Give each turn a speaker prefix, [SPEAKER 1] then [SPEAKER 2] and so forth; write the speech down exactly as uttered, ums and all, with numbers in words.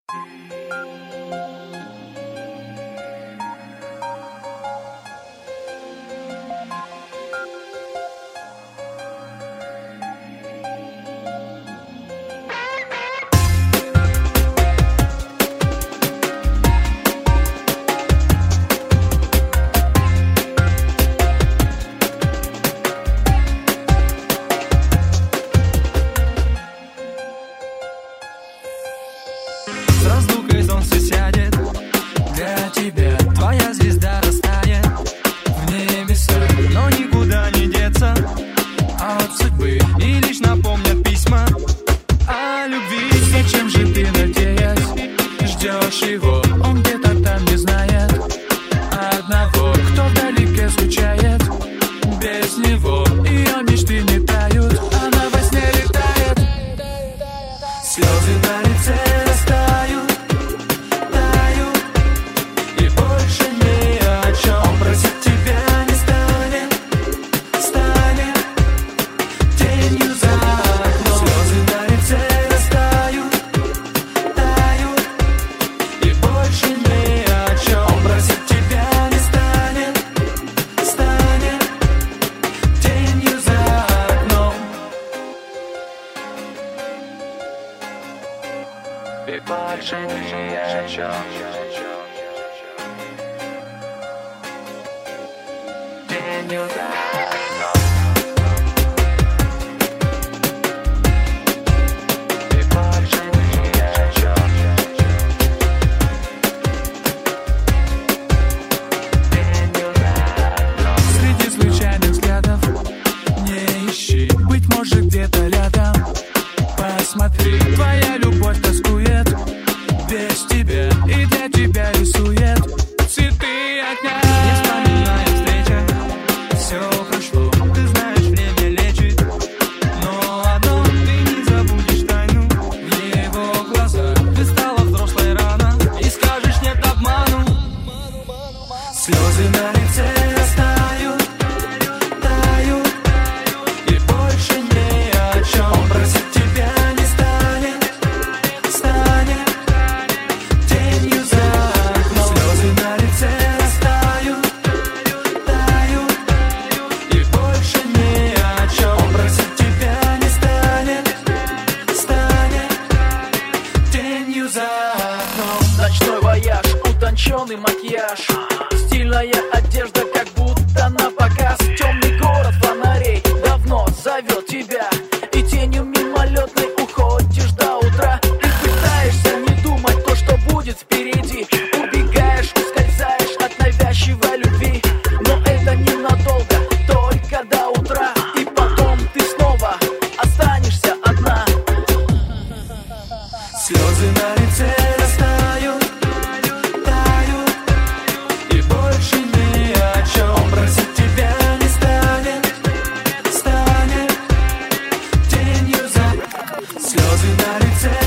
[SPEAKER 1] С разлукой солнце сядет, для тебя твоя звезда растает в небеса, но никуда не деться от судьбы, и лишь напомнят письма о любви. Зачем же ты, надеясь, ждешь его? Он где-то там не знает одного, кто вдалеке скучает без него. Ее мечты не тают, она во сне летает. Слезы на лице растают, тают, и больше ни о чем просить тебя не станет, станет тенью за окном. Слезы на лице растают, тают, и больше ни о чем просить тебя не станет, станет тенью за окном. И больше ни о чем. Тенью за окном. И больше ни о чем. Тенью за окном. Среди случайных взглядов не ищи, быть может где-то рядом. Посмотри, твоя любовь тоскует без тебя, и для тебя рисует цветы огня. Не вспоминая встреча, все прошло. Ты знаешь, время лечит, но одно ты не забудешь тайну в его глазах. Ты стала взрослой рано и скажешь нет обману. Слезы на лице растают, тают, и больше ни о чем просить тебя не станет, станет тенью за окном. Слезы на лице растают, тают, и больше ни о чем просить тебя не станет, станет тенью за окном.
[SPEAKER 2] Ночной вояж, утонченный макияж, стильная одежда, как будто на показ. Темный город фонарей давно зовет тебя, и тенью мимолетной уходишь до утра. Ты пытаешься не думать то, что будет впереди, убегаешь, ускользаешь от навязчивой любви, но это ненадолго, только до утра, и потом ты снова останешься одна.
[SPEAKER 1] Слезы на лице растают, тают, и больше ни о чем просить тебя не станет, станет тенью за. Слезы на лице